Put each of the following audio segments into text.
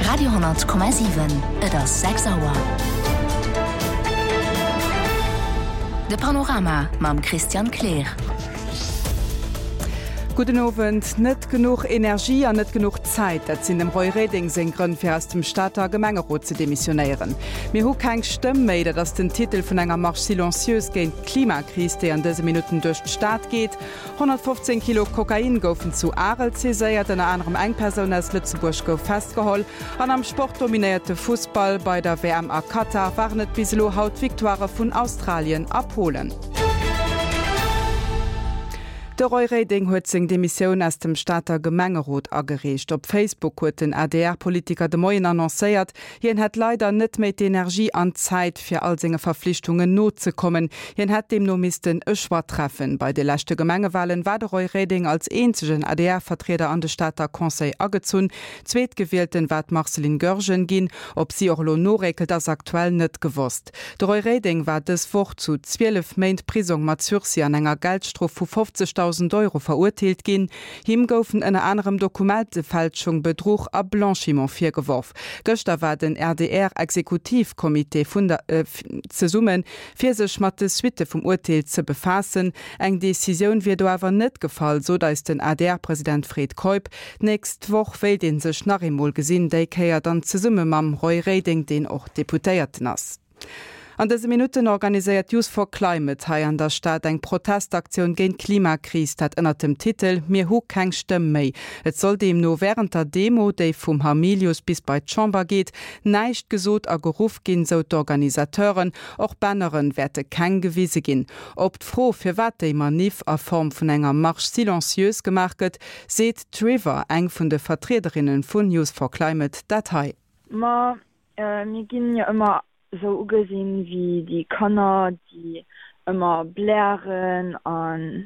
Radio 10,7 et ass 6 Auer. De Panorama mam Christian Kleer. Guten Abend. Nicht genug Energie und nicht genug Zeit, das sind dem Roy Reding sein Grund für aus dem Stadtrat Gemengerot zu demissionieren. Wir haben keine Stimme mehr, dass den Titel von einer Marche silencieuse gegen die Klimakrise, die an diesen Minuten durch die Stadt geht. 115 Kilo Kokain goufen zu Arel zäsiert, unter anderem eine Person aus Lützeburg gouf festgeholt. Und am sportdominierte Fußball bei der WM a Katar waren nicht bis haut Victoire von Australien abholen. Der Roy Reding huet seg Demission aus dem Stadter Gemengerot agerecht. Op Facebook huet den ADR-Politiker de Moien annoncéiert, hien hat leider net méi d'Energie an Zeit fir all senge Verpflichtungen notzekommen. Hien hat dem no misisten Ëschwar treffen. Bei de lächte Gemengewahlen war der Roy Reding als einzigen ADR-Vertreter an de Stadter Conseil agezun. Zweetgewielten wat Marceline Görgen ginn, ob sie och lo norekelt as aktuell net gewusst. Der Roy Reding war des Woch zu 12 Meint Prisung mat Zürsi an enger Geldstrof vu 50.000 € verurteilt gin. Him goufen en anderem Dokumentefälschung, Betrug a Blanchiment vorgeworfen. Göster war den RDR-Exekutivkomitee ze summen, fir sech mat de Suite vom Urteil ze befassen. Eng Decision wird awer net gefallen, so da ist den ADR-Präsident Fred Keup. Nächst woch will den sech nachimol gesinn, déi keier dann ze summe mam Roy Reding den och deputéiert nass. An diese Minuten organisiert Youth for Climate hai an der Stadt eng Protestaktion gegen Klimakrise, dat ënner dem Titel «Mir hu keng Stimme méi». Et soll dem no während der Demo, déi vum Hamilius bis bei Chamber geht, neicht gesot a Geruf gin so d'Organisateuren, och Banneren werte keng gewiese gin. Ob d'froh fir wat déi Manif a Form vun enger Marsch silencieus gemarket, seht Trevor, eng vun de Vertreterinnen vun Youth for Climate, Datei. Mir ginn ja immer so ugesehen wie die Kanner, die immer blären an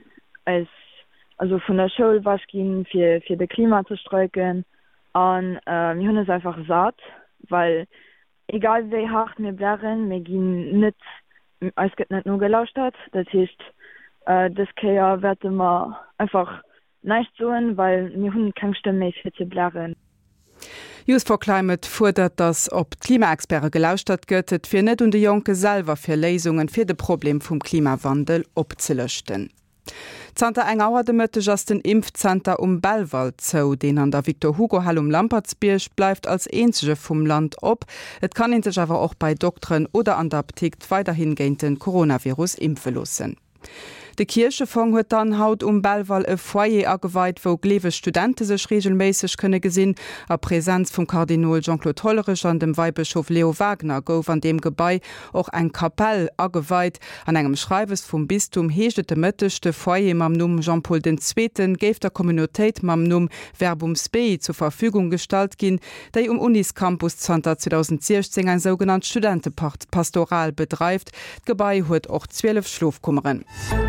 also von der Schule was gehen für das Klima zu streiken an wir haben es einfach satt, weil egal wie hart wir blären, wir gehen nicht, es geht nicht nur gelauscht hat, das heißt das Kehr wird immer einfach nicht so, weil wir haben keine Stimme mehr für zu blären. Youth for Climate fordert, dass ob Klimaexperte gelauscht hat göttet, fir net und de Jonke selber fir Lesungen fir de Problem vum Klimawandel opzelöschten. Zter eng Auer de Mëtte ass den Impfzenter Belwald zou, den an der Victor Hugo Hall Lampertsbiersch bleibt als einzige vum Land op. Et kann in sech awer auch bei Doktoren oder an der Apothek weiterhin genten Coronavirus impfe lassen. De Kirchefond huet dann haut Belwald e Foyer ageweit, wo glewe Studenten sech regelmäßig kënne gesinn. A Präsenz vum Kardinal Jean-Claude Hollerich an dem Weihbischof Leo Wagner gouf an dem Gebäi och eng Kapell ageweit. An engem Schreiwes vum Bistum heeschtet de mëttechte Foyer mam Numm Jean-Paul II. Géif der Communitéit mam Numm Verbum Spei zur Verfügung stalt ginn, déi Uniscampus 2016 ein sogenannt Studentenpastoral bedreift. Gebäi huet och 12 Schlafkummeren.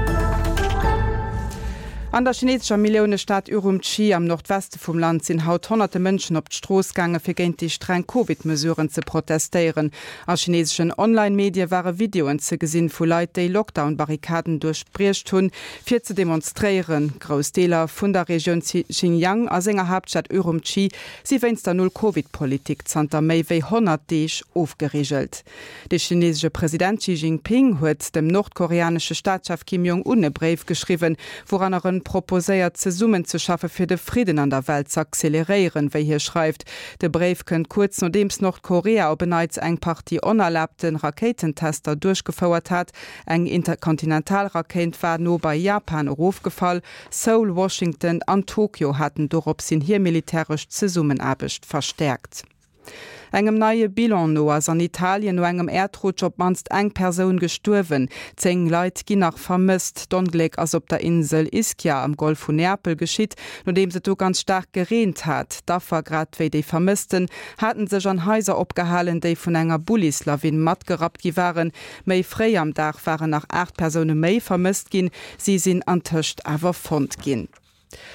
An der chinesischer Millionenstadt Urumqi am Nordwesten vom Land sind haut hunderte Menschen op d'Strossgange fir géint die streng Covid-Mesuren zu protestieren. An chinesischen Online-Medien waren Videoen ze gesinn vu Leiit déi Lockdown-Barrikaden durchbriecht hunn, fir ze demonstrieren. Großdeler vun der Region Xinjiang a senger Hauptstadt Urumqi sie wennst der Null-Covid-Politik zanter méi wéi 100 Deeg aufgeregelt. De chinesische Präsident Xi Jinping huet dem nordkoreanische Staatschef Kim Jong-un e Brief geschrieben, woran er proposéiert ze Summen zu schaffen fir de Frieden an der Welt zu accelerieren, wie hier schreibt. De Brief könnt kurz nodems Nordkorea op beneits eng Party onerlaubten Raketentester durchgefauert hat. Eng Interkontinentalrakent war no bei Japan aufgefallen. Seoul, Washington an Tokio hatten dorop sin hier militärisch ze Summenabecht verstärkt. Engem neue Bilan no ass an Italien no engem Erdrutsch op manst eng Person gesturwen. 10 Leiit gi nach vermisst. Dongleg ass op der Insel Ischia am Golf von Neapel geschitt, nodem se do ganz stark gerent hat. Daffer grad wéi déi vermissten, hatten sech an Häuser opgehalen, déi vun enger Bullislawin mat gerat gi waren. Méi fré am Dach waren nach 8 Personen méi vermisst gin, sie sinn antöcht awer fond gin.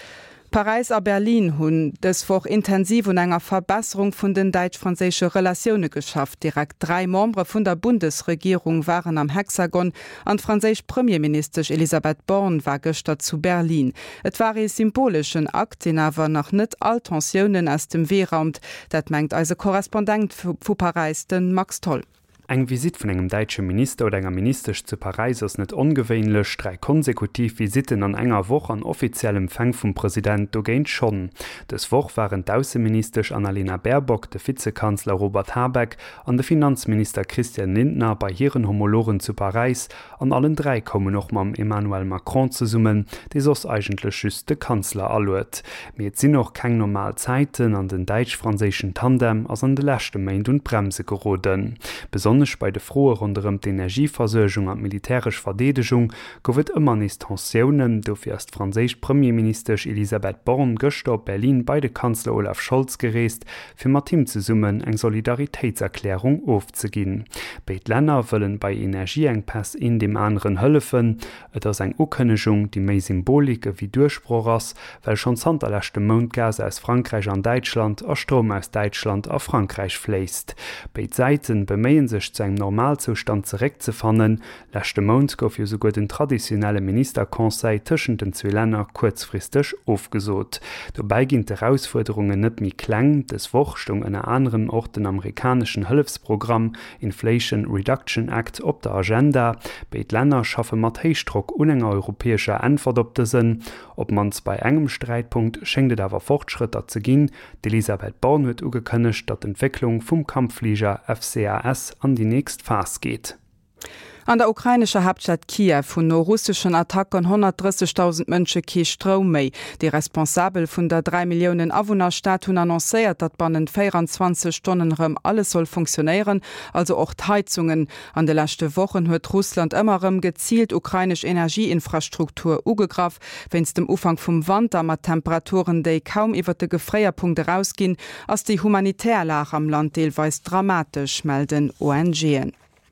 Paris a Berlin hunn deswoch intensiv und enger Verbesserung vun den deutsch-französische Relationen geschafft. Direkt 3 Membre vun der Bundesregierung waren am Hexagon an französisch Premierminister Elisabeth Born war gestern zu Berlin. Et war e symbolischen Akt, den awer noch net all Tensionen aus dem Weh raumt. Dat mengt also Korrespondent vu Paris den Max Toll. Eng Visit vun engem deitsche Minister oder enger Ministerisch zu Paris ass net ongewéinlech 3 konsekutiv Visiten an enger Woch an offiziellem Fang vum Präsident do géint schon. Des Woch waren d'Außenministersch Annalena Baerbock, de Vizekanzler Robert Habeck an de Finanzminister Christian Lindner bei hireieren Homologen zu Paris. An allen 3 kommen noch mam Emmanuel Macron ze summen, déi sos eigentlech schüst de Kanzler alluet. Mir sinn noch keng normal Zeiten an den deitsch-franzéschen Tandem ass an de lächte Mainint und Bremse geroden. Bei de frohe runm d'Energieversorgung an militärisch Verdedegung gowet immer nis Tensionen, dofir erst franzésisch Premierminister Elisabeth Born gëcht op Berlin bei de Kanzler Olaf Scholz gereest, fir mat Team ze summen eng Solidaritätserklärung ofzeginn. Beit Länner wëllen bei Energieengpass in dem anderen hëllefen, et ass eng Ukënnechung die méi Symbolike wie Durchspruch ass, well schon zanterlächte Mondgase aus Frankreich an Deutschland a Strom aus Deutschland a Frankreich fléist. Beit Seiten bemeien sech zu eng Normalzustand zurückzufannen, lächte Mond gouf jo sogar den traditionelle Ministerkonseil tschen den 2 Länner kurzfristig aufgesot. Dobei ginnt Herausforderungen net mi kleng, des Woch stung en anderen Ort den amerikanischen Hilfsprogramm Inflation Reduction Act op der Agenda. Beit Länner schaffe mat Heichdruck unenger europäischer Anforderungen. Ob mans bei engem Streitpunkt schenkte awer Fortschritter ze ginn, Elisabeth Born huet ugekënnecht, dat Entwicklung vum Kampfflieger FCAS an die nächst Phase geht. An der ukrainische Hauptstadt Kiew vun no russischen Attacken 130.000 Mënsche kee Strom méi. Die Responsabel vun der 3 Millionen Awohnerstaat hun annoncéiert, dat bannen 24 Stundenrem alles soll funktionieren, also auch Heizungen. An de letzte Wochen huet Russland immerem gezielt ukrainisch Energieinfrastruktur ugegraf, wenns dem Ufang vum Winter mat Temperaturen déi kaum iwwer de Gefréierpunkte rausgin, ass die Humanitärlage am Land deelweis dramatisch, melden ONGen.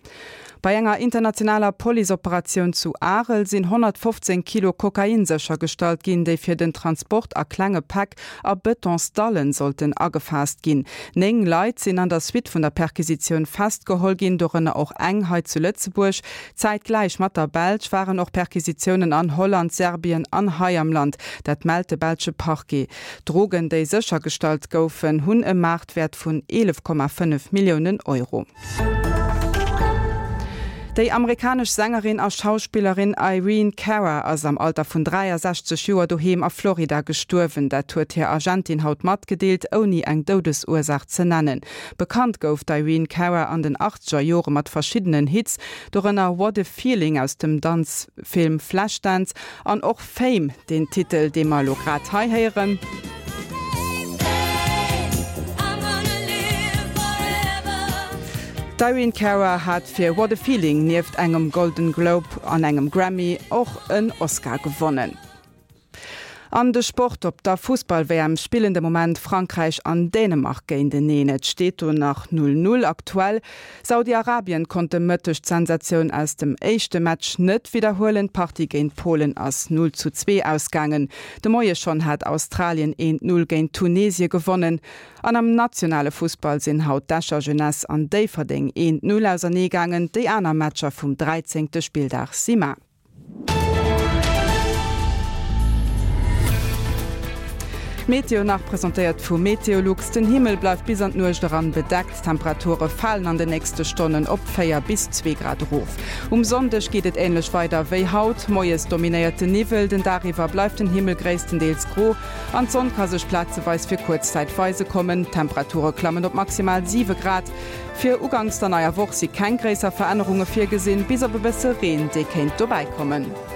Bei enger internationaler Polisoperation zu Arel sind 115 Kilo Kokain sicher gestalt gin, déi fir den Transport a klenge Pack a Betonstallen sollten agefasst gin. 9 Leiit sind an der Suite vun der Perquisition festgehol gin, dorenner auch Engheit zu Lützeburg. Zeitgleich mat der Belg waren auch Perquisitionen an Holland, Serbien an Hai am Land. Dat meldte Belgsche Parquet. Drogen déi sicher gestalt goufen hunn e Marktwert vun 11,5 Millionen Euro. Die amerikanische Sängerin und Schauspielerin Irene Cara ist am Alter von 63 Jahren daheim auf Florida gestorben. Das hat ihr Agentin haut matt gedeelt, ohne eine Todesursache zu nennen. Bekannt gouf Irene Cara an den 80er Jahren mit verschiedenen Hits, darunter What a Feeling aus dem Tanzfilm Flashdance und auch Fame, den Titel, den wir gerade hören. Irene Cara hat fir What a Feeling nieft engem Golden Globe an engem Grammy auch een Oscar gewonnen. An de Sport op der Fußball-WM spielende Moment Frankreich an Dänemark gegen den Nenet steht nach 0-0 aktuell. Saudi-Arabien konnte mëttech Sensation aus dem echte Match net wiederholen. Party gegen Polen as 0-2 ausgangen. De Moie schon hat Australien 1-0 gegen Tunesien gewonnen. An am nationale Fußball sind haut Dascher Jeunesse an Daverding 1-0 aus gegangen. Die anderen Matcher vom 13. Spieltag Sima. Meteo nach präsentiert vu Meteolux. Den Himmel bleibt bis an Nuch daran bedeckt. Temperaturen fallen an den nächsten Stunden op 4 bis 2 Grad hoch. Sonntag geht es ähnlich weiter wie haut. Moies dominierte Nivel, denn darüber bleibt den Himmel größtenteils grau. An Sonne kann sich platzeweise für Kurzzeitweise kommen. Temperaturen klammen op maximal 7 Grad. Für Ugangs der neuer Woche sind keine größeren Veränderungen vorgesehen, bis aber besser Regen, die kennt vorbeikommen.